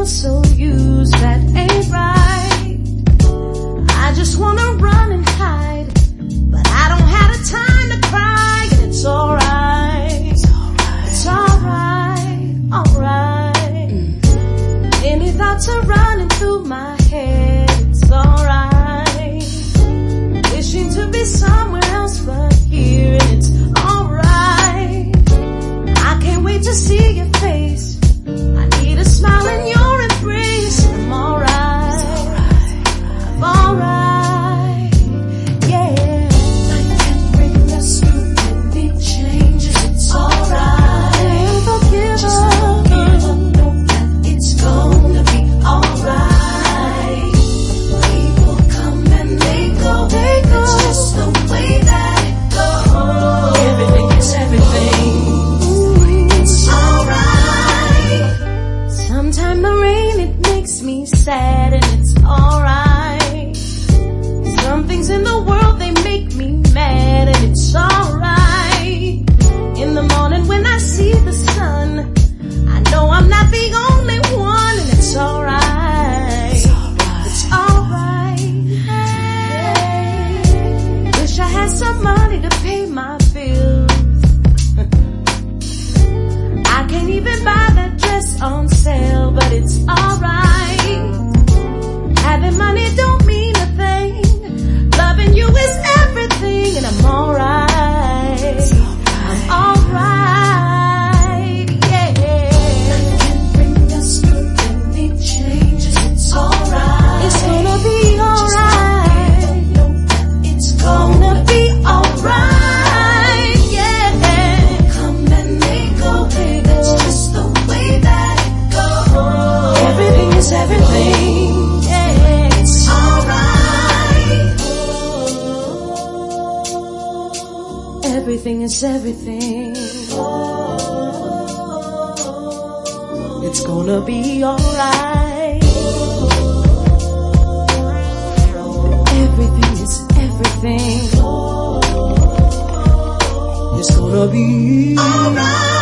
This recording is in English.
feel so used, that ain't right. I just wanna run and hide, but I don't have the time to cry, and it's alright. It's alright, alright. Any thoughts are running through my head, it's alright. Wishing to be somewhere else but here, and it's alright. I can't wait to see your face. I need a smile in your embrace. I'm alright. I'm alright. Yeah. Life can bring us through many changes. It's alright. Never give up. Know that it's gonna be alright. People come and they go. It's just the way that it goes. Everything is everything. Sometimes the rain, it makes me sad, and it's alright. Some things in the world, they make me mad, and it's alright. In the morning when I see the sun, I know I'm not the only one, and it's alright. It's alright. Wish I had some money to pay my bills. I can't even buy that dress on sale, but it's alright. Having money don't mean a thing. Loving you is everything, and I'm alright. I'm alright, yeah. Life can bring us through many changes. It's alright. It's gonna be alright. Know that it's gonna be alright, yeah. Come and they go. That's just the way that it goes. Everything is everything. Yeah. It's alright. Everything is everything. It's gonna be alright. Everything is everything. It's gonna be alright.